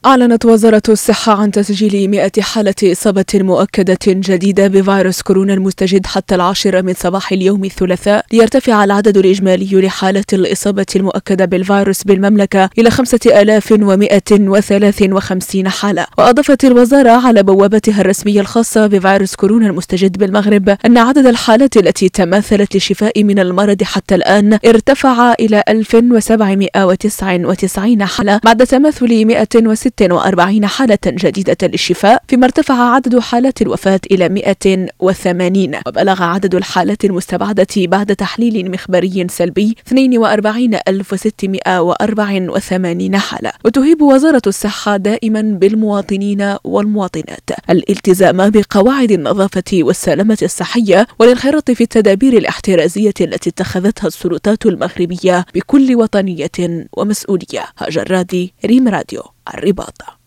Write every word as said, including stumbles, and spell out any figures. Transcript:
أعلنت وزارة الصحة عن تسجيل مئة حالة إصابة مؤكدة جديدة بفيروس كورونا المستجد حتى العاشر من صباح اليوم الثلاثاء، ليرتفع العدد الإجمالي لحالات الإصابة المؤكدة بالفيروس بالمملكة إلى خمسة آلاف ومئة وثلاث وخمسين حالة. وأضافت الوزارة على بوابتها الرسمية الخاصة بفيروس كورونا المستجد بالمغرب أن عدد الحالات التي تماثلت للشفاء من المرض حتى الآن ارتفع إلى ألف وسبعمئة وتسعة وتسعين حالة، بعد تماثل مئة وستة وأربعين حالة جديدة للشفاء، فيما ارتفع عدد حالات الوفاة إلى مئة وثمانين. وبلغ عدد الحالات المستبعدة بعد تحليل مخبري سلبي اثنين وأربعين ألف وستمئة وأربعة وثمانين حالة. وتهيب وزارة الصحة دائما بالمواطنين والمواطنات الالتزام بقواعد النظافة والسلامة الصحية والانخراط في التدابير الاحترازية التي اتخذتها السلطات المغربية بكل وطنية ومسؤولية. هاجر رادي، ريم راديو، الرباط.